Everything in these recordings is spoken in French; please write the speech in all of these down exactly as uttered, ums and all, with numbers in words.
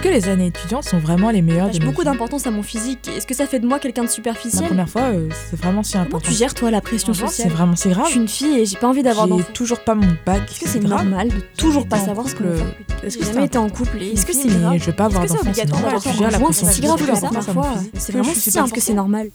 que les années étudiantes sont vraiment les meilleures de J'ai nos beaucoup vies ? d'importance à mon physique. Est-ce que ça fait de moi quelqu'un de La superficiel ? première fois, euh, c'est vraiment si Comment important. tu gères toi la pression Franchement, sociale ? C'est vraiment c'est grave. Je suis une fille et j'ai pas envie d'avoir J'ai d'enfants. toujours pas mon bac. Est-ce que c'est grave. normal de toujours pas été en savoir ce qu'on couple, veut faire plus tard? est-ce que J'ai c'est jamais un- été en couple et est-ce que c'est Mais grave ? je veux pas avoir Est-ce que c'est d'enfants, c'est obligatoire normal. d'avoir Tu gères la un conjoint ? pression C'est si grave que sociale ça pour ma parfois. physique. C'est Que vraiment je suis si simple que c'est normal.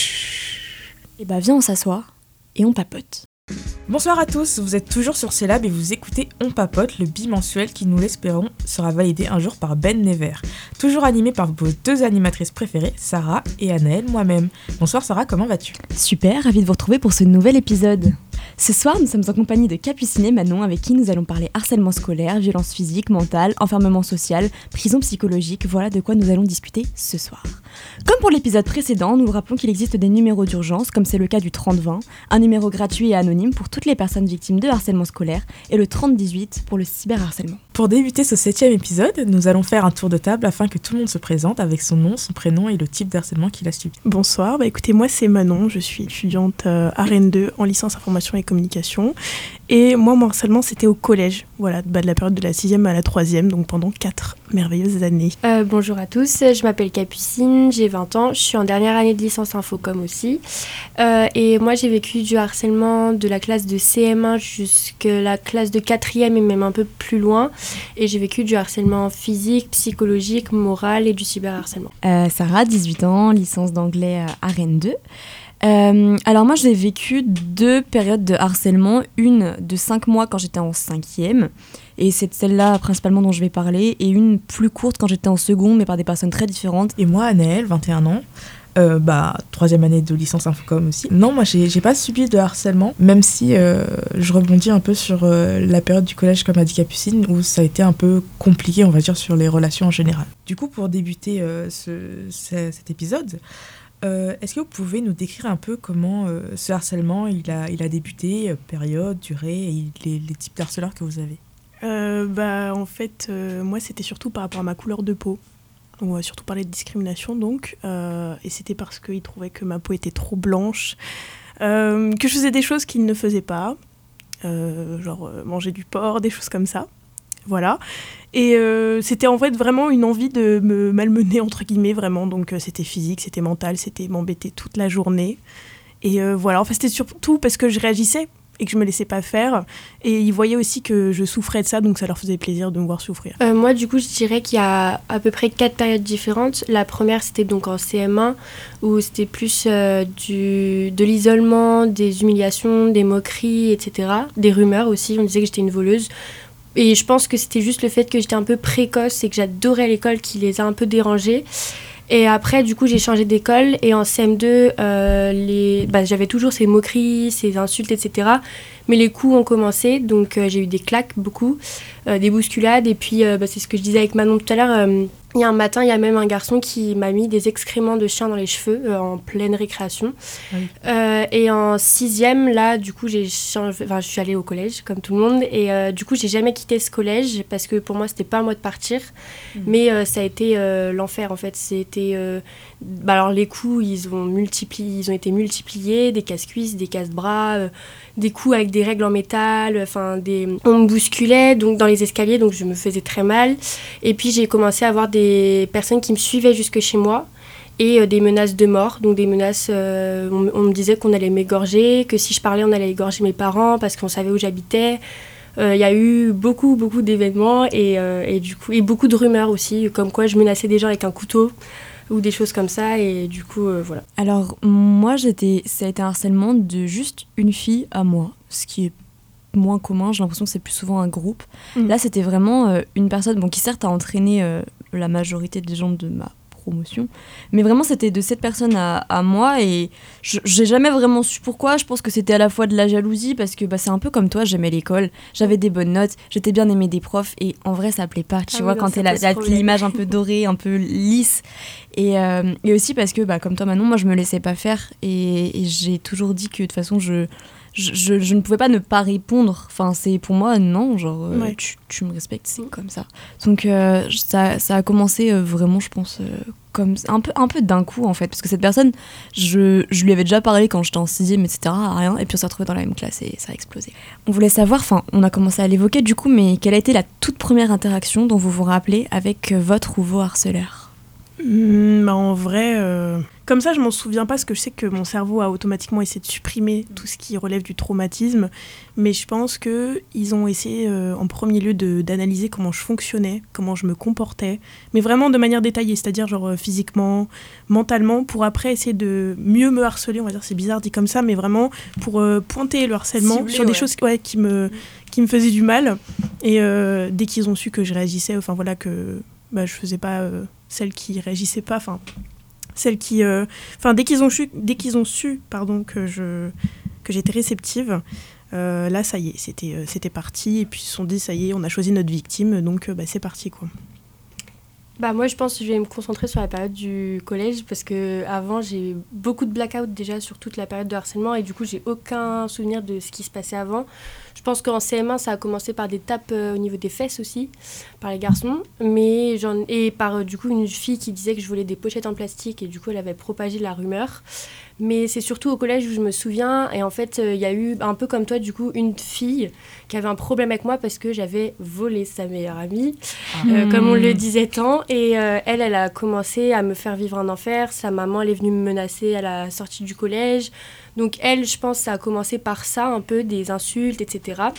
Et bah viens on s'assoit et on papote. Bonsoir à tous, vous êtes toujours sur Célab et vous écoutez On Papote, le bimensuel qui, nous l'espérons, sera validé un jour par Ben Never. Toujours animé par vos deux animatrices préférées, Sarah et Anaëlle, moi-même. Bonsoir Sarah, comment vas-tu ? Super, ravie de vous retrouver pour ce nouvel épisode. Ce soir, nous sommes en compagnie de Capucine et Manon avec qui nous allons parler harcèlement scolaire, violence physique, mentale, enfermement social, prison psychologique, voilà de quoi nous allons discuter ce soir. Comme pour l'épisode précédent, nous vous rappelons qu'il existe des numéros d'urgence, comme c'est le cas du trente vingt, un numéro gratuit et anonyme pour toutes les personnes victimes de harcèlement scolaire, et le trente dix-huit pour le cyberharcèlement. Pour débuter ce septième épisode, nous allons faire un tour de table afin que tout le monde se présente avec son nom, son prénom et le type d'harcèlement qu'il a subi. Bonsoir, bah écoutez, moi c'est Manon, je suis étudiante euh, à Rennes deux en licence information et communication. Et moi, mon harcèlement, c'était au collège, voilà, bah, de la période de la sixième à la troisième, donc pendant quatre merveilleuses années. Euh, bonjour à tous, je m'appelle Capucine, j'ai vingt ans, je suis en dernière année de licence Infocom aussi. Euh, et moi, j'ai vécu du harcèlement de la classe de C M un jusqu'à la classe de quatrième et même un peu plus loin. Et j'ai vécu du harcèlement physique, psychologique, moral et du cyberharcèlement. Euh, Sarah, dix-huit ans, licence d'anglais à Rennes deux. Euh, alors moi j'ai vécu deux périodes de harcèlement, une de cinq mois quand j'étais en cinquième, et c'est celle-là principalement dont je vais parler, et une plus courte quand j'étais en seconde, mais par des personnes très différentes. Et moi, Anaëlle, vingt et un ans, euh, bah, troisième année de licence Infocom aussi. Non, moi j'ai, j'ai pas subi de harcèlement, même si euh, je rebondis un peu sur euh, la période du collège, comme a dit Capucine, où ça a été un peu compliqué, on va dire, sur les relations en général. Du coup, pour débuter euh, ce, ce, cet épisode, Euh, est-ce que vous pouvez nous décrire un peu comment euh, ce harcèlement il a, il a débuté, euh, période, durée, et les, les types d'harceleurs que vous avez ? Euh, bah, en fait, euh, moi c'était surtout par rapport à ma couleur de peau. On va surtout parler de discrimination donc. Euh, et c'était parce qu'ils trouvaient que ma peau était trop blanche, euh, que je faisais des choses qu'ils ne faisaient pas, euh, genre euh, manger du porc, des choses comme ça. Voilà. Et euh, c'était en fait vraiment une envie de me malmener, entre guillemets, vraiment. Donc euh, c'était physique, c'était mental, c'était m'embêter toute la journée. Et euh, voilà, en fait c'était surtout parce que je réagissais et que je me laissais pas faire. Et ils voyaient aussi que je souffrais de ça, donc ça leur faisait plaisir de me voir souffrir. Euh, moi, du coup, je dirais qu'il y a à peu près quatre périodes différentes. La première, c'était donc en C M un, où c'était plus euh, du, de l'isolement, des humiliations, des moqueries, et cetera. Des rumeurs aussi, on disait que j'étais une voleuse. Et je pense que c'était juste le fait que j'étais un peu précoce et que j'adorais l'école qui les a un peu dérangés. Et après, du coup, j'ai changé d'école. Et en C M deux, euh, les... bah, j'avais toujours ces moqueries, ces insultes, et cetera. Mais les coups ont commencé. Donc, euh, j'ai eu des claques, beaucoup, euh, des bousculades. Et puis, euh, bah, c'est ce que je disais avec Manon tout à l'heure. Euh, il y a un matin, il y a même un garçon qui m'a mis des excréments de chien dans les cheveux euh, en pleine récréation. Oui. Euh, et en sixième, là, du coup, j'ai changé... enfin, je suis allée au collège, comme tout le monde. Et euh, du coup, j'ai jamais quitté ce collège parce que pour moi, c'était pas à moi de partir. Mmh. Mais euh, ça a été euh, l'enfer, en fait. C'était... Euh... Bah, alors, les coups, ils ont, multiplié... ils ont été multipliés. Des casse-cuisses, des casse-bras, euh, des coups avec des règles en métal. Enfin, des... On me bousculait donc, dans les escaliers, donc je me faisais très mal. Et puis, j'ai commencé à avoir des des personnes qui me suivaient jusque chez moi et euh, des menaces de mort, donc des menaces, euh, on, on me disait qu'on allait m'égorger, que si je parlais on allait égorger mes parents parce qu'on savait où j'habitais. Il euh, y a eu beaucoup beaucoup d'événements et, euh, et du coup et beaucoup de rumeurs aussi, comme quoi je menaçais des gens avec un couteau ou des choses comme ça, et du coup euh, voilà. Alors moi j'étais, ça a été un harcèlement de juste une fille à moi, ce qui est moins commun, j'ai l'impression que c'est plus souvent un groupe. Mmh. Là c'était vraiment euh, une personne bon, qui certes a entraîné euh, la majorité des gens de ma promotion, mais vraiment c'était de cette personne à, à moi, et je, j'ai jamais vraiment su pourquoi. Je pense que c'était à la fois de la jalousie parce que bah, c'est un peu comme toi, j'aimais l'école, j'avais des bonnes notes, j'étais bien aimée des profs, et en vrai ça plaît pas, tu ah vois, oui, quand t'es la, la, l'image un peu dorée, un peu lisse, et, euh, et aussi parce que bah, comme toi Manon, moi je me laissais pas faire, et, et j'ai toujours dit que de toute façon je Je, je, je ne pouvais pas ne pas répondre. Enfin, c'est pour moi, non, genre, euh, ouais. tu, tu me respectes, c'est comme ça. Donc, euh, ça, ça a commencé euh, vraiment, je pense, euh, comme un peu, un peu d'un coup en fait, parce que cette personne, je, je lui avais déjà parlé quand j'étais en sixième, et cetera, rien, et puis on s'est retrouvés dans la même classe et ça a explosé. On voulait savoir, enfin on a commencé à l'évoquer du coup, mais quelle a été la toute première interaction dont vous vous rappelez avec votre ou vos harceleurs ? Mmh, bah en vrai, euh... comme ça, je m'en souviens pas parce que je sais que mon cerveau a automatiquement essayé de supprimer tout ce qui relève du traumatisme. Mais je pense qu'ils ont essayé euh, en premier lieu de, d'analyser comment je fonctionnais, comment je me comportais, mais vraiment de manière détaillée, c'est-à-dire genre euh, physiquement, mentalement, pour après essayer de mieux me harceler. On va dire, c'est bizarre dit comme ça, mais vraiment pour euh, pointer le harcèlement Ciblé, sur des ouais. choses ouais, qui, me, qui me faisaient du mal. Et euh, dès qu'ils ont su que je réagissais, enfin voilà, que bah, je faisais pas... Euh, celle qui réagissait pas, enfin, celle qui, enfin, euh, dès qu'ils ont su, dès qu'ils ont su, pardon, que je, que j'étais réceptive, euh, là, ça y est, c'était, euh, c'était parti, et puis ils se sont dit, ça y est, on a choisi notre victime, donc, euh, bah, c'est parti, quoi. Bah moi je pense que je vais me concentrer sur la période du collège parce que avant j'ai beaucoup de blackout déjà sur toute la période de harcèlement et du coup j'ai aucun souvenir de ce qui se passait avant. Je pense qu'en C M un ça a commencé par des tapes euh, au niveau des fesses aussi par les garçons, mais j'en et par euh, du coup une fille qui disait que je voulais des pochettes en plastique et du coup elle avait propagé la rumeur. Mais c'est surtout au collège où je me souviens et en fait il euh, y a eu un peu comme toi du coup une fille qui avait un problème avec moi parce que j'avais volé sa meilleure amie, ah. euh, mmh. comme on le disait tant. Et euh, elle, elle a commencé à me faire vivre un enfer. Sa maman, elle est venue me menacer à la sortie du collège. Donc elle, je pense, ça a commencé par ça, un peu des insultes, et cetera.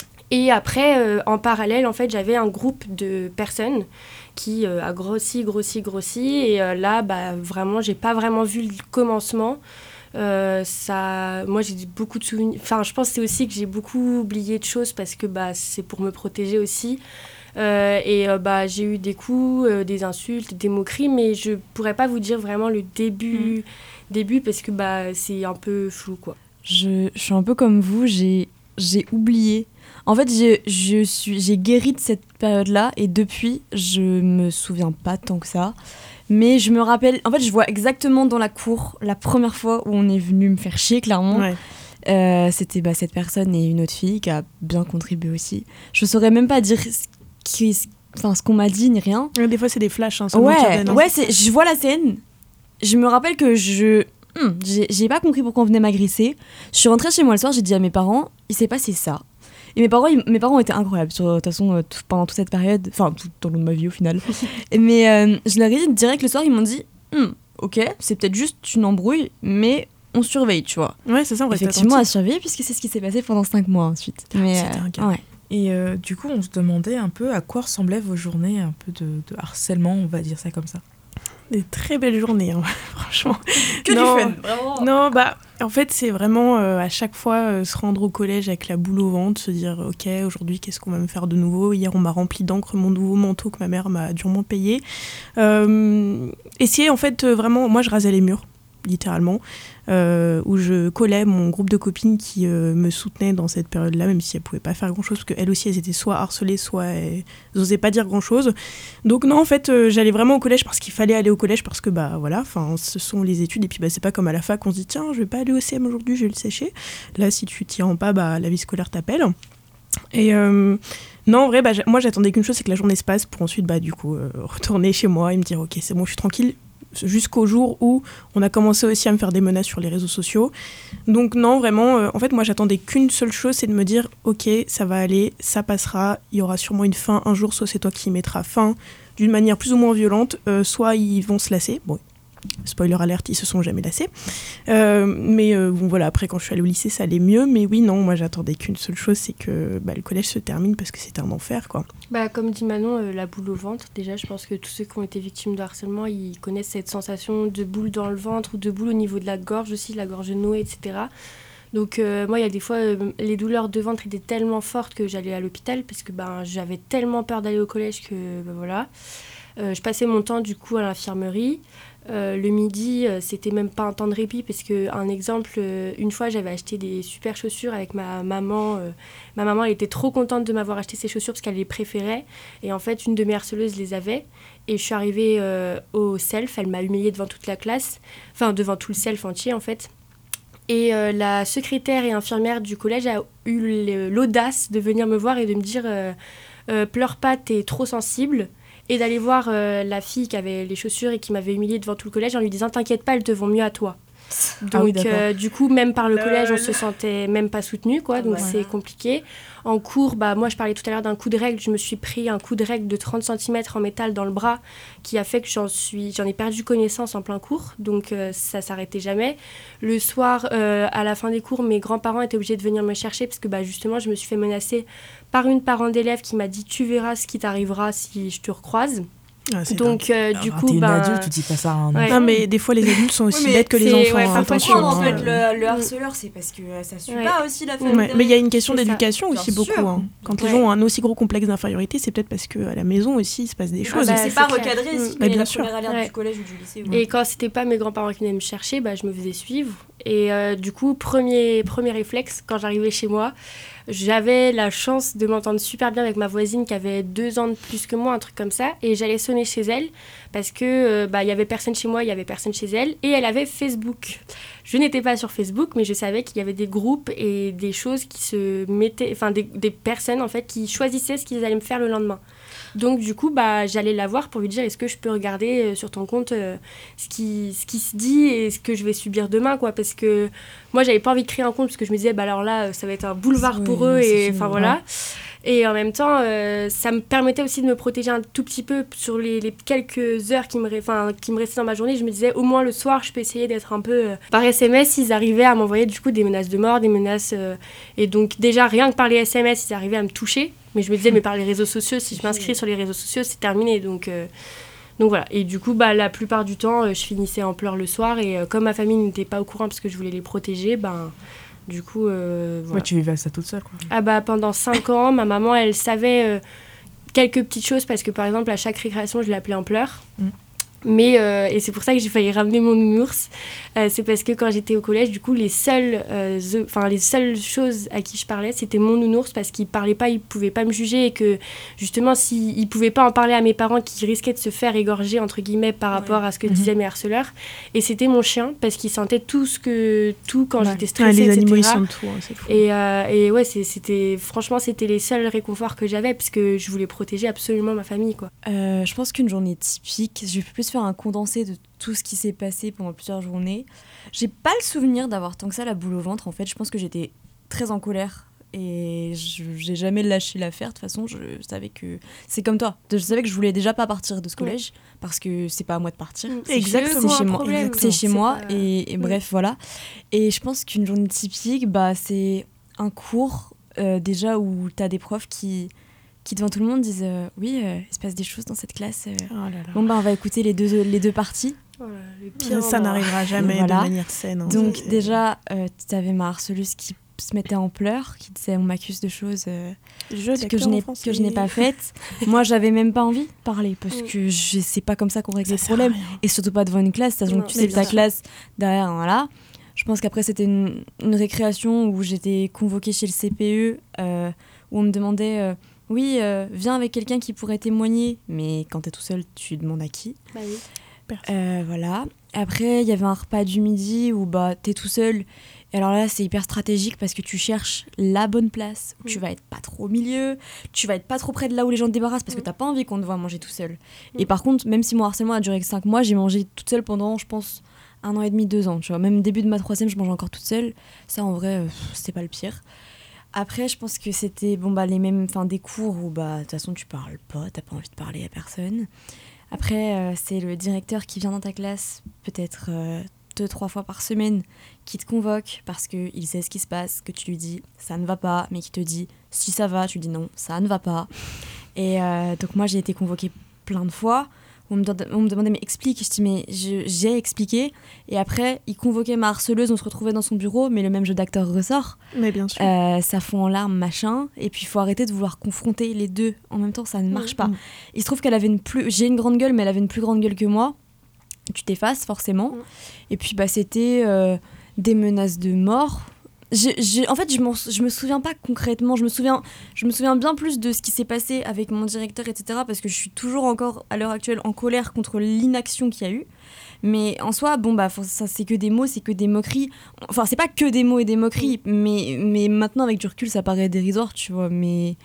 Et après, euh, en parallèle, en fait, j'avais un groupe de personnes qui euh, a grossi, grossi, grossi. Et euh, là, bah, vraiment, j'ai pas vraiment vu le commencement. Euh, ça, moi, j'ai beaucoup de souvenirs. Enfin, je pense que c'est aussi que j'ai beaucoup oublié de choses parce que bah, c'est pour me protéger aussi. Euh, et euh, bah, j'ai eu des coups, euh, des insultes, des moqueries, mais je pourrais pas vous dire vraiment le début, mmh. début parce que bah, c'est un peu flou, quoi. Je, je suis un peu comme vous, j'ai, j'ai oublié. En fait, je, je suis, j'ai guéri de cette période-là et depuis, je me souviens pas tant que ça. Mais je me rappelle, en fait, je vois exactement dans la cour la première fois où on est venu me faire chier, clairement. Ouais. Euh, c'était bah, cette personne et une autre fille qui a bien contribué aussi. Je saurais même pas dire qui, enfin, ce qu'on m'a dit ni rien. Des fois, c'est des flashs. Hein, ouais, donne, ouais c'est, je vois la scène. Je me rappelle que je... Hum, j'ai, j'ai pas compris pourquoi on venait m'agresser. Je suis rentrée chez moi le soir, j'ai dit à mes parents, il s'est passé ça. Et mes parents, ils, mes parents étaient incroyables, de toute façon, euh, tout, pendant toute cette période, enfin, tout au long de ma vie au final. Mais euh, je leur ai dit direct le soir, ils m'ont dit, hm, ok, c'est peut-être juste une embrouille, mais on surveille, tu vois. Ouais, c'est ça, on reste effectivement attentif. À surveiller, puisque c'est ce qui s'est passé pendant cinq mois ensuite. Mais, c'est dingue. Euh, ouais. Et euh, du coup, on se demandait un peu à quoi ressemblaient vos journées, un peu de, de harcèlement, on va dire ça comme ça. Des très belles journées, hein, franchement. Que non, du fun, vraiment. Non, bah, en fait, c'est vraiment euh, à chaque fois euh, se rendre au collège avec la boule au ventre, se dire, ok, aujourd'hui, qu'est-ce qu'on va me faire de nouveau ? Hier, on m'a rempli d'encre mon nouveau manteau que ma mère m'a durement payé. Euh, essayer, en fait, euh, vraiment, moi, je rasais les murs, littéralement, euh, où je collais mon groupe de copines qui euh, me soutenaient dans cette période-là, même si elles ne pouvaient pas faire grand-chose, parce qu'elles aussi, elles étaient soit harcelées, soit elles n'osaient pas dire grand-chose. Donc non, en fait, euh, j'allais vraiment au collège parce qu'il fallait aller au collège, parce que, bah voilà, ce sont les études, et puis bah, c'est pas comme à la fac, on se dit, tiens, je vais pas aller au C M aujourd'hui, je vais le sécher. Là, si tu t'y rends pas, bah, la vie scolaire t'appelle. Et euh, non, en vrai, bah, moi, j'attendais qu'une chose, c'est que la journée se passe, pour ensuite, bah, du coup, euh, retourner chez moi et me dire, ok, c'est bon, je suis tranquille, jusqu'au jour où on a commencé aussi à me faire des menaces sur les réseaux sociaux. Donc non, vraiment, euh, en fait, moi, j'attendais qu'une seule chose, c'est de me dire, ok, ça va aller, ça passera, il y aura sûrement une fin un jour, soit c'est toi qui y mettras fin d'une manière plus ou moins violente, euh, soit ils vont se lasser. Bon, spoiler alert, ils se sont jamais lassés. Euh, mais euh, bon, voilà, après, quand je suis allée au lycée, ça allait mieux. Mais oui, non, moi, j'attendais qu'une seule chose, c'est que bah, le collège se termine parce que c'était un enfer, quoi. Bah, comme dit Manon, euh, la boule au ventre, déjà, je pense que tous ceux qui ont été victimes de harcèlement, ils connaissent cette sensation de boule dans le ventre ou de boule au niveau de la gorge aussi, la gorge nouée, et cetera. Donc euh, moi, il y a des fois, euh, les douleurs de ventre étaient tellement fortes que j'allais à l'hôpital parce que ben, j'avais tellement peur d'aller au collège que ben, voilà. Euh, je passais mon temps du coup à l'infirmerie. Euh, le midi, euh, c'était même pas un temps de répit parce que, un exemple, euh, une fois j'avais acheté des super chaussures avec ma maman. Euh, ma maman, elle était trop contente de m'avoir acheté ces chaussures parce qu'elle les préférait. Et en fait, une de mes harceleuses les avait. Et je suis arrivée euh, au self, elle m'a humiliée devant toute la classe, enfin devant tout le self entier en fait. Et euh, la secrétaire et infirmière du collège a eu l'audace de venir me voir et de me dire euh, euh, « Pleure pas, t'es trop sensible ». et d'aller voir euh, la fille qui avait les chaussures et qui m'avait humiliée devant tout le collège en lui disant « T'inquiète pas, elles te vont mieux à toi ». Donc, ah oui, euh, du coup, même par le collège, on Lol. se sentait même pas soutenu, quoi. Donc, Ouais. c'est compliqué. En cours, bah, moi, je parlais tout à l'heure d'un coup de règle. Je me suis pris un coup de règle de trente centimètres en métal dans le bras qui a fait que j'en, suis, j'en ai perdu connaissance en plein cours. Donc, euh, ça s'arrêtait jamais. Le soir, euh, à la fin des cours, mes grands-parents étaient obligés de venir me chercher parce que, bah, justement, je me suis fait menacer par une parent d'élève qui m'a dit « Tu verras ce qui t'arrivera si je te recroise ». Ah, c'est Donc, euh, Alors, du quand coup, t'es une ben, adulte, tu dis pas ça à un Ouais. enfant. Non, mais des fois, les adultes sont aussi Oui, mais bêtes que les c'est- enfants. ouais, hein, parfois, attention. Comprendre en hein. fait le, le harceleur, c'est parce que euh, ça suit Ouais. pas aussi la famille. Ouais, mais il y a une question C'est ça. d'éducation Bien aussi sûr. beaucoup. hein. Quand les Ouais. gens ont un aussi gros complexe d'infériorité, c'est peut-être parce qu'à la maison aussi, il se passe des Ah, choses. bah, bah, c'est c'est pas clair. recadré Mm. si Bah, mais bien la sûr. première alerte Ouais. du collège ou du lycée. Ouais. Et quand c'était pas mes grands-parents qui venaient me chercher, bah, je me faisais suivre. Et euh, du coup, premier, premier réflexe, quand j'arrivais chez moi, j'avais la chance de m'entendre super bien avec ma voisine qui avait deux ans de plus que moi, un truc comme ça. Et j'allais sonner chez elle parce que euh, bah, y avait personne chez moi, il y avait personne chez elle. Et elle avait Facebook. Je n'étais pas sur Facebook, mais je savais qu'il y avait des groupes et des choses qui se mettaient... Enfin, des, des personnes, en fait, qui choisissaient ce qu'ils allaient me faire le lendemain. Donc, du coup, bah, j'allais la voir pour lui dire « Est-ce que je peux regarder euh, sur ton compte euh, ce, qui, ce qui se dit et ce que je vais subir demain ?» quoi. Parce que moi, j'avais pas envie de créer un compte parce que je me disais bah, « Alors là, ça va être un boulevard Oui, pour non, eux. » c'est Et fini, enfin, ouais. voilà. Et en même temps, euh, ça me permettait aussi de me protéger un tout petit peu sur les, les quelques heures qui me, re- enfin, qui me restaient dans ma journée. Je me disais, au moins le soir, je peux essayer d'être un peu... euh, Par S M S, ils arrivaient à m'envoyer du coup des menaces de mort, des menaces... euh, Et donc déjà, rien que par les S M S, ils arrivaient à me toucher. Mais je me disais, mais par les réseaux sociaux, si je m'inscris sur les réseaux sociaux, c'est terminé. Donc, euh, donc voilà. Et du coup, bah, la plupart du temps, euh, je finissais en pleurs le soir. Et euh, comme ma famille n'était pas au courant parce que je voulais les protéger, ben... Du coup, euh, voilà. Ouais, tu vivais ça toute seule, quoi. Ah bah pendant cinq ans, ma maman, elle savait euh, quelques petites choses parce que par exemple, à chaque récréation, je l'appelais en pleurs. Mm. Mais, euh, et c'est pour ça que j'ai failli ramener mon nounours. Euh, c'est parce que quand j'étais au collège, du coup, les seules, euh, ze- enfin, les seules choses à qui je parlais, c'était mon nounours parce qu'il parlait pas, il pouvait pas me juger et que justement, s'il il pouvait pas en parler à mes parents qui risquaient de se faire égorger, entre guillemets, par rapport à ce que Mhm. disaient mes harceleurs. Et c'était mon chien parce qu'il sentait tout, ce que, tout quand Ouais. j'étais Ouais, stressée, les animaux, ils et cetera. sentent tout, hein, c'est fou. Et, euh, et ouais, c'est- c'était, franchement, c'était les seuls réconforts que j'avais parce que je voulais protéger absolument ma famille, quoi. Euh, je pense qu'une journée typique, je vais plus faire un condensé de tout ce qui s'est passé pendant plusieurs journées. J'ai pas le souvenir d'avoir tant que ça la boule au ventre, en fait. Je pense que j'étais très en colère et je, j'ai jamais lâché l'affaire. De toute façon, je savais que c'est comme toi. Je savais que je voulais déjà pas partir de ce collège parce que c'est pas à moi de partir. Mm. C'est Exactement. chez un moi. problème. C'est chez C'est moi pas- et, et Mm. bref, voilà. Et je pense qu'une journée typique, bah, c'est un cours euh, déjà où t'as des profs qui, qui devant tout le monde disent euh, oui, euh, il se passe des choses dans cette classe. euh, Oh là là. Bon, bah, on va écouter les deux, les deux parties. Oh là là, le pire Ça moment. n'arrivera jamais Voilà. de manière saine. hein. Donc C'est- déjà, euh, tu avais ma harceleuse qui se mettait en pleurs, qui disait on m'accuse de choses euh, Jeu que, je d'acteur n'ai, en français. que je n'ai pas faites. Moi, j'avais même pas envie de parler parce Mm. que je, c'est pas comme ça qu'on règle Ça les sert à problèmes. rien. Et surtout pas devant une classe, sachant Non, que tu mais sais que ta bien sûr. classe derrière, voilà. Je pense qu'après, c'était une, une récréation où j'étais convoquée chez le C P E, euh, où on me demandait euh, oui, euh, viens avec quelqu'un qui pourrait témoigner. Mais quand t'es tout seul, tu demandes à qui. Bah oui. Euh, voilà. Après, il y avait un repas du midi où bah, t'es tout seul. Et alors là, c'est hyper stratégique parce que tu cherches la bonne place où tu Mm. vas être pas trop au milieu, tu vas être pas trop près de là où les gens te débarrassent parce que Mm. t'as pas envie qu'on te voit manger tout seul. Mm. Et par contre, même si mon harcèlement a duré que cinq mois, j'ai mangé toute seule pendant, je pense, un an et demi, deux ans. Tu vois. Même début de ma troisième, je mangeais encore toute seule. Ça, en vrai, euh, c'était pas le pire. Après, je pense que c'était bon, bah, les mêmes, enfin, des cours où bah, de toute façon, tu parles pas, t'as pas envie de parler à personne. Après, euh, c'est le directeur qui vient dans ta classe, peut-être euh, deux, trois fois par semaine, qui te convoque parce qu'il sait ce qui se passe, que tu lui dis ça ne va pas, mais qui te dit si ça va, tu dis non, ça ne va pas. Et euh, donc, moi, j'ai été convoquée plein de fois. On me, de- on me demandait mais explique, je dis mais je- j'ai expliqué. Et après, il convoquait ma harceleuse, on se retrouvait dans son bureau, mais le même jeu d'acteur ressort. Mais bien sûr. Euh, ça fond en larmes, machin. Et puis, il faut arrêter de vouloir confronter les deux. En même temps, ça ne marche pas. Mm. Il se trouve qu'elle avait une plus... J'ai une grande gueule, mais elle avait une plus grande gueule que moi. Tu t'effaces, forcément. Mm. Et puis, bah, c'était euh, des menaces de mort. J'ai, j'ai- en fait, je, m'en- je me souviens pas concrètement. Je me souviens, je me souviens bien plus de ce qui s'est passé avec mon directeur, et cetera. Parce que je suis toujours encore, à l'heure actuelle, en colère contre l'inaction qu'il y a eu. Mais en soi, bon, bah, faut- ça, c'est que des mots, c'est que des moqueries. Enfin, c'est pas que des mots et des moqueries, mais, mais maintenant, avec du recul, ça paraît dérisoire, tu vois. Mais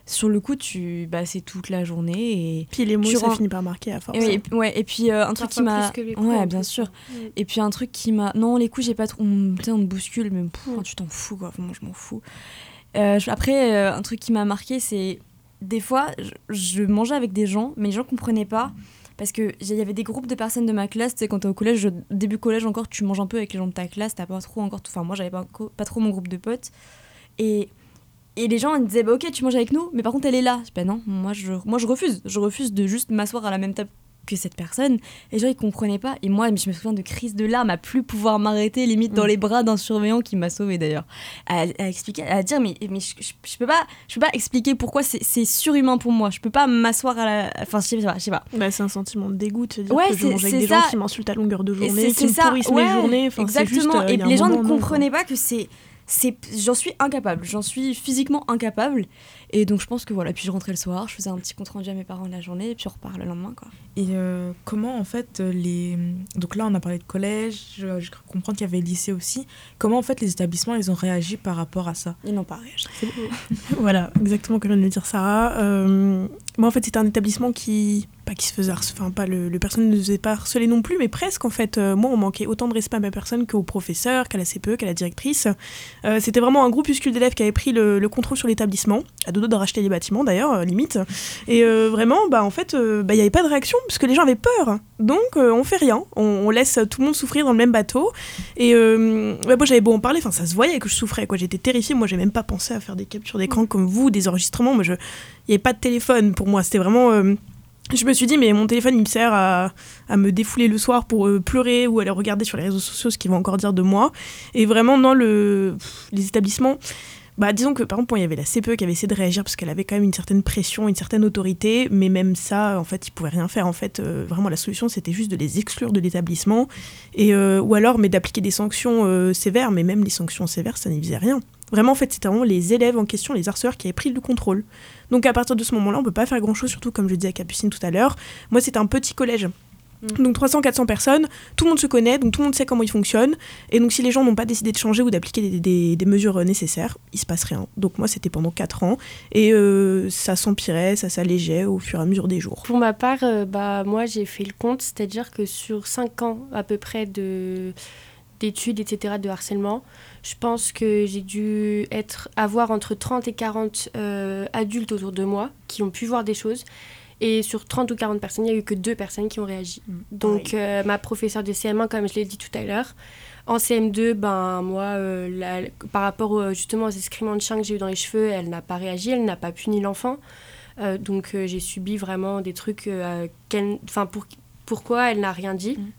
sur le coup, tu, bah, c'est toute la journée. Et puis les mots, ça rends... finit par marquer à force. Et, et, ouais, et puis euh, un truc qui m'a... Plus que les coups, ouais, bien plus. sûr. Mm. Et puis un truc qui m'a... Non, les coups, j'ai pas trop... On, on me bouscule, mais pff, mm. tu t'en fous, quoi. Enfin, moi, je m'en fous. Euh, après, euh, un truc qui m'a marqué, c'est... Des fois, je, je mangeais avec des gens, mais les gens comprenaient pas. Parce qu'il y avait des groupes de personnes de ma classe, tu sais, quand t'es au collège, je, début collège encore, tu manges un peu avec les gens de ta classe, t'as pas trop encore... Enfin, moi, j'avais pas, pas trop mon groupe de potes. Et... Et les gens ils me disaient bah ok tu manges avec nous mais par contre elle est là. Je dis, bah non moi je, moi je refuse je refuse de juste m'asseoir à la même table que cette personne. Et les gens ils comprenaient pas et moi je me souviens de crises de larmes à plus pouvoir m'arrêter limite mmh. dans les bras d'un surveillant qui m'a sauvée d'ailleurs à, à expliquer à dire mais, mais je, je, je peux pas je peux pas expliquer pourquoi c'est, c'est surhumain pour moi, je peux pas m'asseoir à la enfin je sais pas je sais pas bah, c'est un sentiment de dégoût de se dire ouais, que je mange avec des ça. gens qui m'insultent à longueur de journée c'est, qui me ça. pourrissent ouais, mes journées enfin, exactement c'est juste, euh, et les gens ne moment, comprenaient non, pas que c'est C'est, j'en suis incapable, j'en suis physiquement incapable. Et donc je pense que voilà, puis je rentrais le soir, je faisais un petit compte rendu à mes parents de la journée et puis on repart le lendemain quoi. Et euh, comment en fait les... Donc là on a parlé de collège, je, je comprends qu'il y avait le lycée aussi. Comment en fait les établissements ils ont réagi par rapport à ça? Ils n'ont pas réagi. C'est beau. Voilà, exactement comme vient de le dire Sarah. Euh, moi en fait c'était un établissement qui... Pas qui se faisait harceler, enfin pas le, le personne ne faisait pas harceler non plus, mais presque en fait. Euh, moi on manquait autant de respect à ma personne qu'au professeur, qu'à la C P E, qu'à la directrice. Euh, c'était vraiment un groupuscule d'élèves qui avait pris le, le contrôle sur l'établissement, à deux doigts de racheter les bâtiments d'ailleurs, euh, limite. Et euh, vraiment, bah en fait, il euh, bah, n'y avait pas de réaction parce que les gens avaient peur. Donc euh, on fait rien, on, on laisse tout le monde souffrir dans le même bateau. Et euh, bah, moi j'avais beau en parler, enfin ça se voyait que je souffrais, quoi. J'étais terrifiée. Moi j'ai même pas pensé à faire des captures d'écran comme vous, des enregistrements. Moi je, il n'y avait pas de téléphone pour moi. C'était vraiment euh, je me suis dit, mais mon téléphone, il me sert à, à me défouler le soir pour euh, pleurer ou aller regarder sur les réseaux sociaux ce qu'ils vont encore dire de moi. Et vraiment, dans le, pff, les établissements, bah, disons que par exemple, il y avait la C P E qui avait essayé de réagir parce qu'elle avait quand même une certaine pression, une certaine autorité, mais même ça, en fait, ils ne pouvaient rien faire. En fait, euh, vraiment, la solution, c'était juste de les exclure de l'établissement, et, euh, ou alors mais d'appliquer des sanctions euh, sévères, mais même les sanctions sévères, ça n'y faisait rien. Vraiment, en fait, c'était vraiment les élèves en question, les harceleurs, qui avaient pris le contrôle. Donc, à partir de ce moment-là, on ne peut pas faire grand-chose, surtout, comme je disais à Capucine tout à l'heure. Moi, c'était un petit collège. Mmh. Donc, trois cents à quatre cents personnes. Tout le monde se connaît, donc tout le monde sait comment il fonctionne. Et donc, si les gens n'ont pas décidé de changer ou d'appliquer des, des, des mesures nécessaires, il ne se passe rien. Donc, moi, c'était pendant quatre ans. Et euh, ça s'empirait, ça s'allégeait au fur et à mesure des jours. Pour ma part, euh, bah, moi, j'ai fait le compte. C'est-à-dire que sur cinq ans, à peu près, de... d'études, et cetera, de harcèlement, je pense que j'ai dû être, avoir entre trente et quarante euh, adultes autour de moi qui ont pu voir des choses. Et sur trente ou quarante personnes, il n'y a eu que deux personnes qui ont réagi. Mmh, Donc, euh, ma professeure de C M un, comme je l'ai dit tout à l'heure. En C M deux, ben, moi, euh, la, par rapport euh, justement aux excréments de chien que j'ai eu dans les cheveux, elle n'a pas réagi, elle n'a pas puni l'enfant. Euh, donc, euh, j'ai subi vraiment des trucs... Euh, qu'elle, pour, pourquoi elle n'a rien dit. Mmh.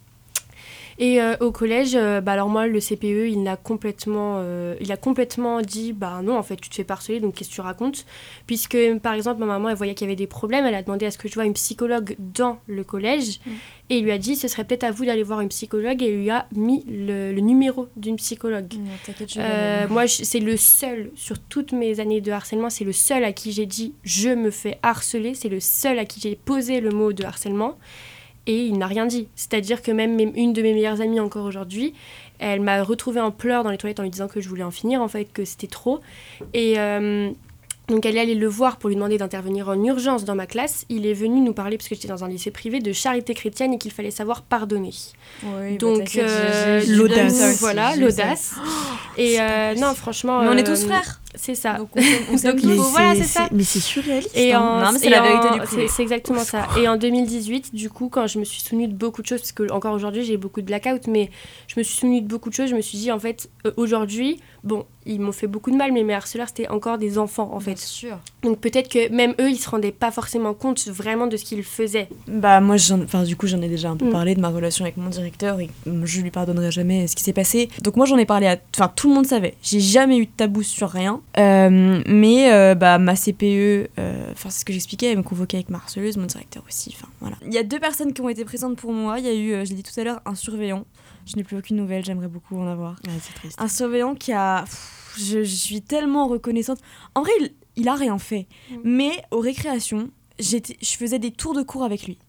Et euh, au collège, euh, bah alors moi, le C P E, il a complètement, euh, il a complètement dit, bah non, en fait, tu te fais pas harceler, donc qu'est-ce que tu racontes ? Puisque, par exemple, ma maman, elle voyait qu'il y avait des problèmes, elle a demandé à ce que je voie une psychologue dans le collège, mmh. et il lui a dit, ce serait peut-être à vous d'aller voir une psychologue, et il lui a mis le, le numéro d'une psychologue. Mmh, t'inquiète, je euh, moi, je, c'est le seul, sur toutes mes années de harcèlement, c'est le seul à qui j'ai dit, je me fais harceler, c'est le seul à qui j'ai posé le mot de harcèlement. Et il n'a rien dit. C'est-à-dire que même une de mes meilleures amies encore aujourd'hui, elle m'a retrouvée en pleurs dans les toilettes en lui disant que je voulais en finir, en fait, que c'était trop. Et euh, donc elle est allée le voir pour lui demander d'intervenir en urgence dans ma classe. Il est venu nous parler, parce que j'étais dans un lycée privé, de charité chrétienne et qu'il fallait savoir pardonner. Oui, donc bah euh, j'ai, j'ai l'audace. Voilà, l'audace. Oh, et euh, non, franchement... Mais on est euh, tous frères. C'est ça. Donc, on, on donc il faut, voilà, c'est, c'est ça. Mais c'est surréaliste. Et en, non, mais c'est la vérité en, du privé. C'est, c'est exactement ça. Et en deux mille dix-huit, du coup, quand je me suis souvenue de beaucoup de choses, parce que encore aujourd'hui, j'ai beaucoup de blackout, mais je me suis souvenue de beaucoup de choses, je me suis dit, en fait, euh, aujourd'hui, bon, ils m'ont fait beaucoup de mal, mais mes harceleurs, c'était encore des enfants, en fait. Bien sûr. Donc peut-être que même eux, ils se rendaient pas forcément compte vraiment de ce qu'ils faisaient. Bah, moi, enfin, du coup, j'en ai déjà un peu Mm. parlé de ma relation avec mon directeur, et je lui pardonnerai jamais ce qui s'est passé. Donc moi, j'en ai parlé à... Enfin, tout le monde savait. J'ai jamais eu de tabou sur rien. Euh, mais euh, bah, ma C P E, enfin euh, c'est ce que j'expliquais, elle me convoquait avec ma harceleuse, mon directeur aussi, enfin voilà. Il y a deux personnes qui ont été présentes pour moi, il y a eu, euh, je l'ai dit tout à l'heure, un surveillant, je n'ai plus aucune nouvelle, j'aimerais beaucoup en avoir. Ouais, c'est triste. Un surveillant qui a, pff, je, je suis tellement reconnaissante, en vrai il, il a rien fait, mmh. mais aux récréations, j'étais, je faisais des tours de cours avec lui.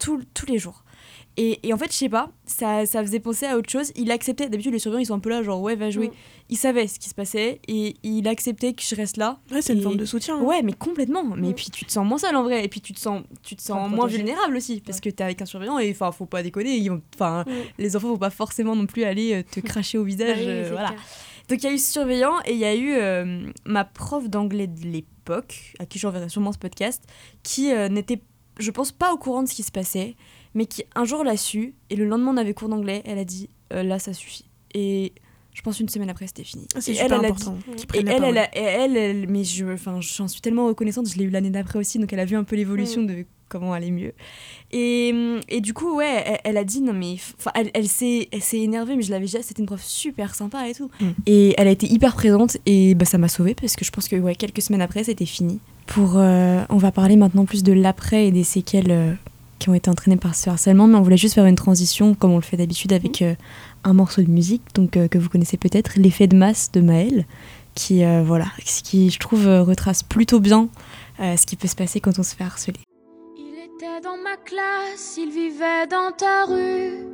tout, tous les jours. Et, et en fait, je sais pas, ça, ça faisait penser à autre chose. Il acceptait, d'habitude les surveillants ils sont un peu là, genre ouais, va jouer. Mm. Il savait ce qui se passait et il acceptait que je reste là. Ouais, c'est et... une forme de soutien. Hein. Ouais, mais complètement. Mais mm. puis tu te sens moins seul en vrai. Et puis tu te sens, tu te sens moins vulnérable aussi parce ouais. que t'es avec un surveillant et enfin, faut pas déconner. Enfin, mm. les enfants, faut pas forcément non plus aller te cracher au visage. oui, euh, voilà. Clair. Donc il y a eu ce surveillant et il y a eu euh, ma prof d'anglais de l'époque, à qui j'enverrai sûrement ce podcast, qui euh, n'était, je pense, pas au courant de ce qui se passait, mais qui un jour l'a su, et le lendemain on avait cours d'anglais, elle a dit euh, là ça suffit. Et je pense une semaine après c'était fini. Ah, c'est et super elle, elle important. A dit, et elle, elle, a, et elle, elle, mais je, enfin, j'en suis tellement reconnaissante, je l'ai eu l'année d'après aussi, donc elle a vu un peu l'évolution mmh. de comment aller mieux. Et, et du coup, ouais, elle, elle a dit non mais, elle, elle, s'est, elle s'est énervée, mais je l'avais déjà, c'était une prof super sympa et tout. Mmh. Et elle a été hyper présente et bah, ça m'a sauvée parce que je pense que ouais, quelques semaines après c'était fini. Pour, euh, on va parler maintenant plus de l'après et des séquelles euh, qui ont été entraînées par ce harcèlement, mais on voulait juste faire une transition comme on le fait d'habitude avec euh, un morceau de musique donc, euh, que vous connaissez peut-être, L'effet de masse de Maëlle, qui, euh, voilà, qui je trouve euh, retrace plutôt bien euh, ce qui peut se passer quand on se fait harceler. Il était dans ma classe, il vivait dans ta rue.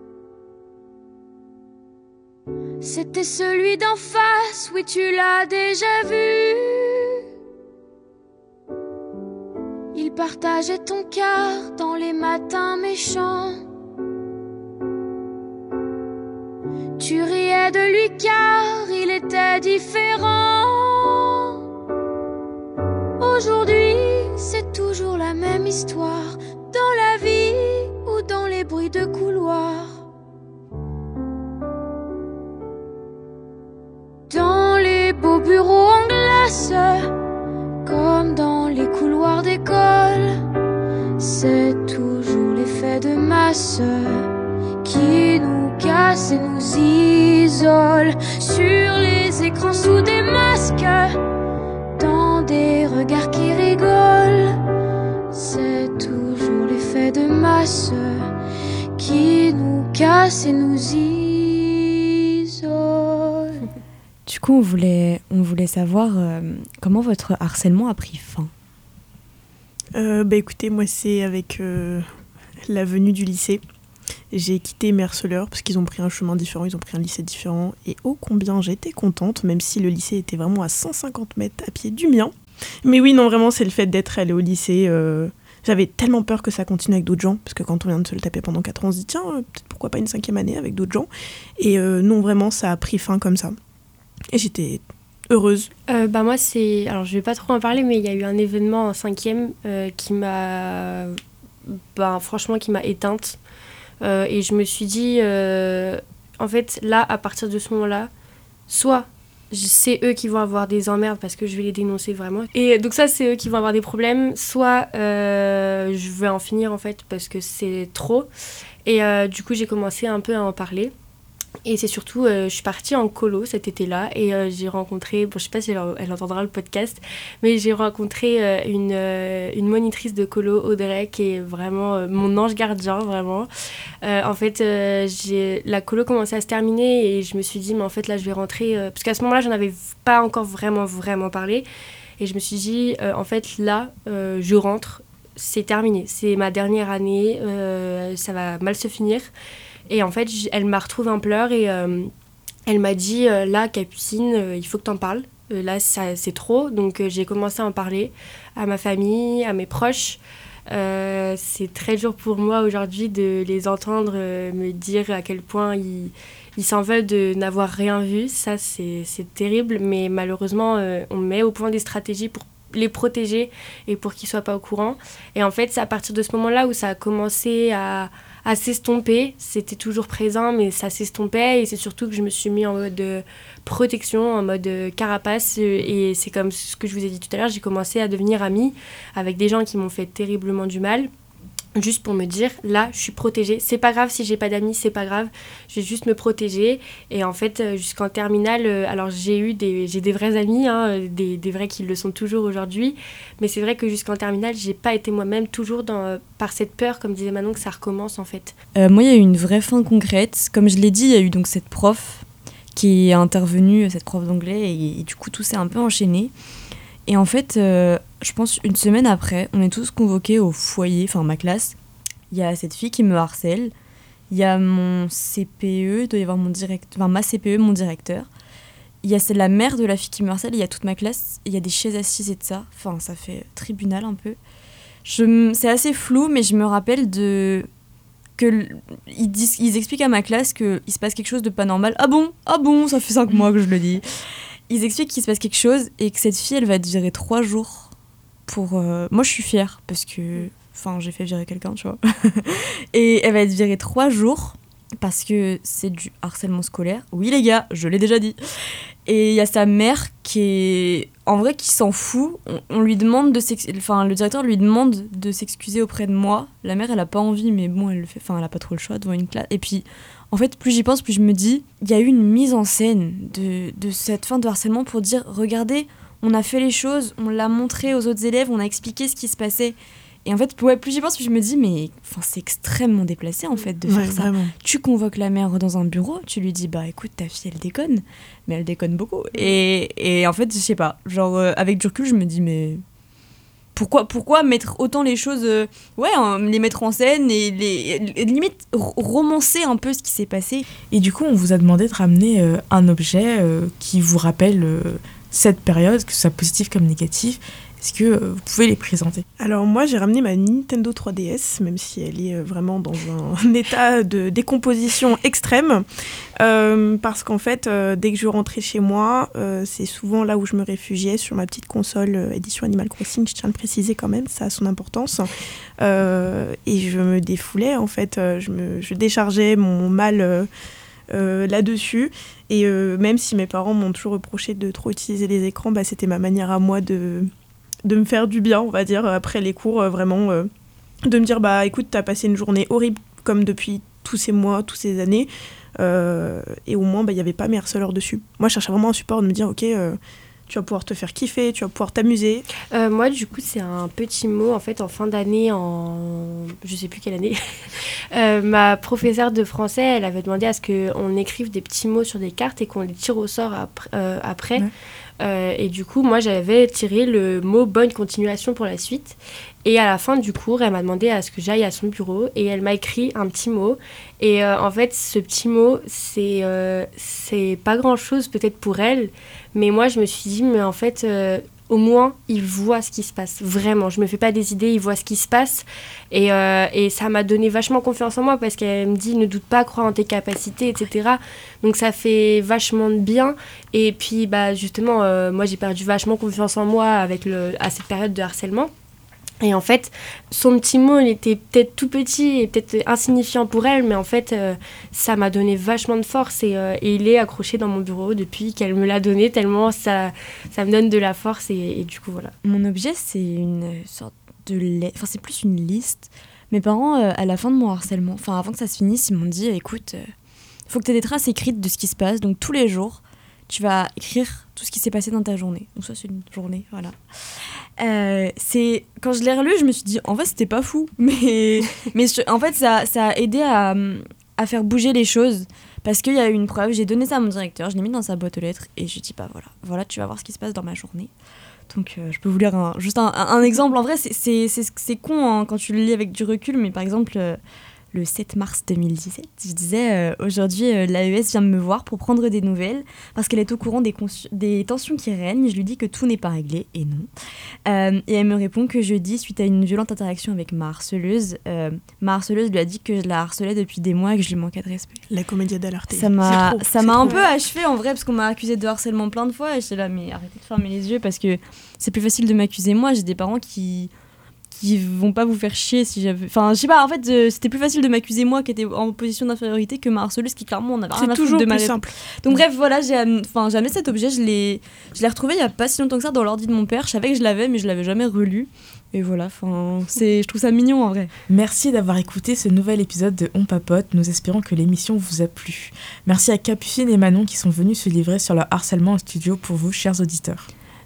C'était celui d'en face, oui tu l'as déjà vu. Il partageait ton cœur dans les matins méchants. Tu riais de lui car il était différent. Aujourd'hui, c'est toujours la même histoire, dans la vie ou dans les bruits de couloir. Dans les beaux bureaux en glace, comme dans les couloirs d'école, c'est toujours l'effet de masse qui nous casse et nous isole. Sur les écrans sous des masques, dans des regards qui rigolent, c'est toujours l'effet de masse qui nous casse et nous isole. Du coup, on voulait, on voulait savoir euh, comment votre harcèlement a pris fin. Euh, bah écoutez, moi c'est avec euh, la venue du lycée. J'ai quitté mes harceleurs parce qu'ils ont pris un chemin différent, ils ont pris un lycée différent. Et ô combien j'étais contente, même si le lycée était vraiment à cent cinquante mètres à pied du mien. Mais oui, non, vraiment, c'est le fait d'être allée au lycée. Euh, j'avais tellement peur que ça continue avec d'autres gens, parce que quand on vient de se le taper pendant quatre ans, on se dit tiens, euh, peut-être pourquoi pas une cinquième année avec d'autres gens. Et euh, non, vraiment, ça a pris fin comme ça. Et j'étais heureuse. Euh, bah moi, c'est... Alors, je vais pas trop en parler, mais il y a eu un événement en cinquième euh, qui m'a... Bah, franchement, qui m'a éteinte. Euh, et je me suis dit, euh, en fait, là, à partir de ce moment-là, soit c'est eux qui vont avoir des emmerdes parce que je vais les dénoncer vraiment. Et donc ça, c'est eux qui vont avoir des problèmes. Soit euh, je vais en finir, en fait, parce que c'est trop. Et euh, du coup, j'ai commencé un peu à en parler. Et c'est surtout, euh, je suis partie en colo cet été-là et euh, j'ai rencontré, bon je sais pas si elle, elle entendra le podcast, mais j'ai rencontré euh, une, euh, une monitrice de colo, Audrey, qui est vraiment euh, mon ange gardien, vraiment. Euh, en fait, euh, j'ai, la colo commençait à se terminer et je me suis dit, mais en fait là je vais rentrer, euh, parce qu'à ce moment-là j'en avais pas encore vraiment, vraiment parlé. Et je me suis dit, euh, en fait là, euh, je rentre, c'est terminé, c'est ma dernière année, euh, ça va mal se finir. Et en fait, elle m'a retrouvée en pleurs et euh, elle m'a dit euh, là, Capucine, euh, il faut que t'en parles. Euh, là, ça, c'est trop. Donc, euh, j'ai commencé à en parler à ma famille, à mes proches. Euh, c'est très dur pour moi aujourd'hui de les entendre euh, me dire à quel point ils, ils s'en veulent de n'avoir rien vu. Ça, c'est, c'est terrible. Mais malheureusement, euh, on met au point des stratégies pour les protéger et pour qu'ils ne soient pas au courant. Et en fait, c'est à partir de ce moment-là où ça a commencé à... à s'estomper. C'était toujours présent, mais ça s'estompait. Et c'est surtout que je me suis mis en mode euh, protection, en mode euh, carapace. Euh, et c'est comme ce que je vous ai dit tout à l'heure, j'ai commencé à devenir amie avec des gens qui m'ont fait terriblement du mal. Juste pour me dire, là, je suis protégée. C'est pas grave si j'ai pas d'amis, c'est pas grave. Je vais juste me protéger. Et en fait, euh, jusqu'en terminale, euh, alors j'ai eu des, j'ai des vrais amis, hein, des, des vrais qui le sont toujours aujourd'hui. Mais c'est vrai que jusqu'en terminale, j'ai pas été moi-même toujours dans, par cette peur, comme disait Manon, que ça recommence en fait. Euh, moi, il y a eu une vraie fin concrète. Comme je l'ai dit, il y a eu donc cette prof qui est intervenue, cette prof d'anglais, et, et du coup, tout s'est un peu enchaîné. Et en fait, euh, je pense une semaine après, on est tous convoqués au foyer, enfin ma classe. il y a cette fille qui me harcèle, il y a mon C P E, il doit y avoir mon direct... enfin, ma C P E, mon directeur, il y a c'est la mère de la fille qui me harcèle, il y a toute ma classe, il y a des chaises assises et de ça, enfin ça fait tribunal un peu. Je... C'est assez flou, mais je me rappelle de... que ils, disent, ils expliquent à ma classe qu'il se passe quelque chose de pas normal. Ah bon ? Ah bon ? Ça fait cinq mois que je le dis. Ils expliquent qu'il se passe quelque chose et que cette fille, elle va être virée trois jours pour... Euh... Moi, je suis fière parce que... Enfin, j'ai fait virer quelqu'un, tu vois. Et elle va être virée trois jours parce que c'est du harcèlement scolaire. Oui, les gars, je l'ai déjà dit. Et il y a sa mère qui est... En vrai, qui s'en fout. On, on lui demande de s'excuser... Enfin, le directeur lui demande de s'excuser auprès de moi. La mère, elle a pas envie, mais bon, elle le fait. Enfin, elle a pas trop le choix devant une classe. Et puis, en fait, plus j'y pense, plus je me dis... Il y a eu une mise en scène de, de cette fin de harcèlement pour dire... Regardez, on a fait les choses, on l'a montré aux autres élèves, on a expliqué ce qui se passait... Et en fait, ouais, plus j'y pense, plus je me dis, mais c'est extrêmement déplacé, en fait, de ouais, faire ça. Vraiment. Tu convoques la mère dans un bureau, tu lui dis, bah écoute, ta fille, elle déconne. Mais elle déconne beaucoup. Et, et en fait, je sais pas, genre, euh, avec du recul, je me dis, mais pourquoi, pourquoi mettre autant les choses, euh, ouais, hein, les mettre en scène et, les, et limite r- romancer un peu ce qui s'est passé. Et du coup, on vous a demandé de ramener euh, un objet euh, qui vous rappelle euh, cette période, que ce soit positif comme négatif. Est-ce que euh, vous pouvez les présenter ? Alors moi, j'ai ramené ma Nintendo trois D S, même si elle est vraiment dans un état de décomposition extrême. Euh, parce qu'en fait, euh, dès que je rentrais chez moi, euh, c'est souvent là où je me réfugiais, sur ma petite console euh, édition Animal Crossing, je tiens à le préciser quand même, ça a son importance. Euh, et je me défoulais, en fait, euh, je, me, je déchargeais mon mal... Euh, Euh, là-dessus et euh, même si mes parents m'ont toujours reproché de trop utiliser les écrans, bah, c'était ma manière à moi de, de me faire du bien, on va dire, après les cours, euh, vraiment euh, de me dire bah écoute, t'as passé une journée horrible comme depuis tous ces mois, toutes ces années euh, et au moins il bah, n'y avait pas mes harceleurs dessus. Moi je cherchais vraiment un support de me dire ok, euh, tu vas pouvoir te faire kiffer, tu vas pouvoir t'amuser. Euh, moi, du coup, c'est un petit mot, en fait, en fin d'année, en... je sais plus quelle année. euh, ma professeure de français, elle avait demandé à ce qu'on écrive des petits mots sur des cartes et qu'on les tire au sort ap- euh, après. Ouais. Euh, et du coup, moi, j'avais tiré le mot « bonne continuation » pour la suite. Et à la fin du cours, elle m'a demandé à ce que j'aille à son bureau et elle m'a écrit un petit mot. Et euh, en fait, ce petit mot, c'est, euh, c'est pas grand-chose peut-être pour elle, mais moi, je me suis dit, mais en fait, euh, au moins, il voit ce qui se passe. Vraiment, je me fais pas des idées, il voit ce qui se passe. Et, euh, et ça m'a donné vachement confiance en moi parce qu'elle me dit, ne doute pas, crois en tes capacités, et cetera. Donc ça fait vachement de bien. Et puis, bah, justement, euh, moi, j'ai perdu vachement confiance en moi avec le, à cette période de harcèlement. Et en fait, son petit mot, il était peut-être tout petit et peut-être insignifiant pour elle, mais en fait, euh, ça m'a donné vachement de force et, euh, et il est accroché dans mon bureau depuis qu'elle me l'a donné, tellement ça, ça me donne de la force et, et du coup, voilà. Mon objet, c'est une sorte de... La... Enfin, c'est plus une liste. Mes parents, euh, à la fin de mon harcèlement, enfin, avant que ça se finisse, ils m'ont dit, écoute, il euh, faut que tu aies des traces écrites de ce qui se passe, donc tous les jours, tu vas écrire tout ce qui s'est passé dans ta journée. Donc ça, c'est une journée, voilà. Euh, c'est... Quand je l'ai relu, je me suis dit, en fait, c'était pas fou. Mais, mais je... en fait, ça, ça a aidé à, à faire bouger les choses. Parce qu'il y a eu une preuve, j'ai donné ça à mon directeur, je l'ai mis dans sa boîte aux lettres et je lui ai dit, bah voilà, voilà, tu vas voir ce qui se passe dans ma journée. Donc euh, je peux vous lire un, juste un, un, un exemple. En vrai, c'est, c'est, c'est, c'est con hein, quand tu le lis avec du recul, mais par exemple... Euh, le sept mars deux mille dix-sept, je disais euh, aujourd'hui euh, l'A E S vient me voir pour prendre des nouvelles parce qu'elle est au courant des, consu- des tensions qui règnent. Je lui dis que tout n'est pas réglé et non. Euh, et elle me répond que jeudi, suite à une violente interaction avec ma harceleuse, euh, ma harceleuse lui a dit que je la harcelais depuis des mois et que je lui manquais de respect. La comédie d'Alarté. Ça m'a, trop, ça m'a trop. un peu achevé en vrai parce qu'on m'a accusée de harcèlement plein de fois et j'étais là mais arrêtez de fermer les yeux parce que c'est plus facile de m'accuser moi. J'ai des parents qui qui vont pas vous faire chier si j'avais... Enfin, je sais pas, en fait, euh, c'était plus facile de m'accuser moi qui était en position d'infériorité que ma harceleuse qui, clairement, on avait rien à foutre de ma... C'est toujours plus simple. Donc bref, voilà, j'ai, enfin, j'ai amené cet objet, je l'ai, je l'ai retrouvé il y a pas si longtemps que ça dans l'ordi de mon père. Je savais que je l'avais, mais je l'avais jamais relu. Et voilà, enfin, c'est, je trouve ça mignon en vrai. Merci d'avoir écouté ce nouvel épisode de On Papote. Nous espérons que l'émission vous a plu. Merci à Capucine et Manon qui sont venus se livrer sur leur harcèlement au studio pour vous, chers auditeurs.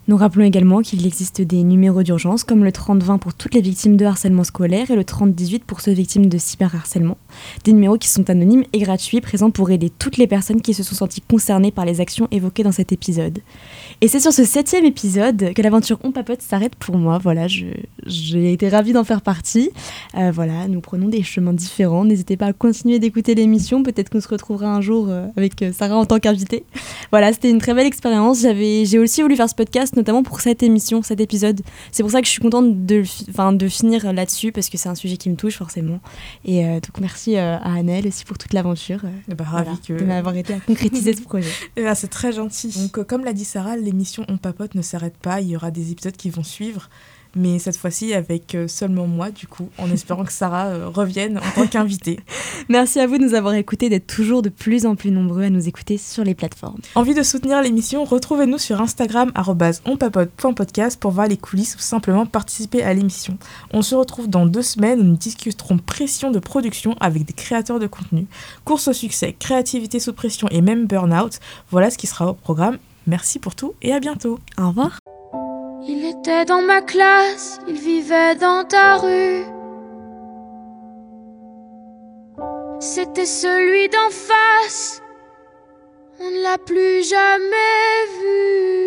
Nous rappelons également qu'il existe des numéros d'urgence comme le trente vingt pour toutes les victimes de harcèlement scolaire et le trente dix-huit pour ceux victimes de cyberharcèlement. Des numéros qui sont anonymes et gratuits, présents pour aider toutes les personnes qui se sont senties concernées par les actions évoquées dans cet épisode. Et c'est sur ce septième épisode que l'aventure On Papote s'arrête pour moi. Voilà, je, j'ai été ravie d'en faire partie. Euh, voilà, nous prenons des chemins différents. N'hésitez pas à continuer d'écouter l'émission. Peut-être qu'on se retrouvera un jour euh, avec Sarah en tant qu'invitée. Voilà, c'était une très belle expérience. J'avais, j'ai aussi voulu faire ce podcast, notamment pour cette émission, cet épisode. C'est pour ça que je suis contente de, enfin, de finir là-dessus, parce que c'est un sujet qui me touche forcément. Et euh, donc merci euh, à Annelle aussi pour toute l'aventure. Euh, bah, ravi voilà, que... de m'avoir aidé à concrétiser ce projet. Et bah, c'est très gentil. Donc, euh, comme l'a dit Sarah, l'émission On Papote ne s'arrête pas. Il y aura des épisodes qui vont suivre. Mais cette fois-ci avec euh, seulement moi, du coup, en espérant que Sarah euh, revienne en tant qu'invitée. Merci à vous de nous avoir écoutés, d'être toujours de plus en plus nombreux à nous écouter sur les plateformes. Envie de soutenir l'émission, retrouvez-nous sur Instagram arobase onpapote point podcast pour voir les coulisses ou simplement participer à l'émission. On se retrouve dans deux semaines où nous discuterons pression de production avec des créateurs de contenu, course au succès, créativité sous pression et même burn-out. Voilà ce qui sera au programme. Merci pour tout et à bientôt. Au revoir. Il était dans ma classe, il vivait dans ta rue. C'était celui d'en face, on ne l'a plus jamais vu.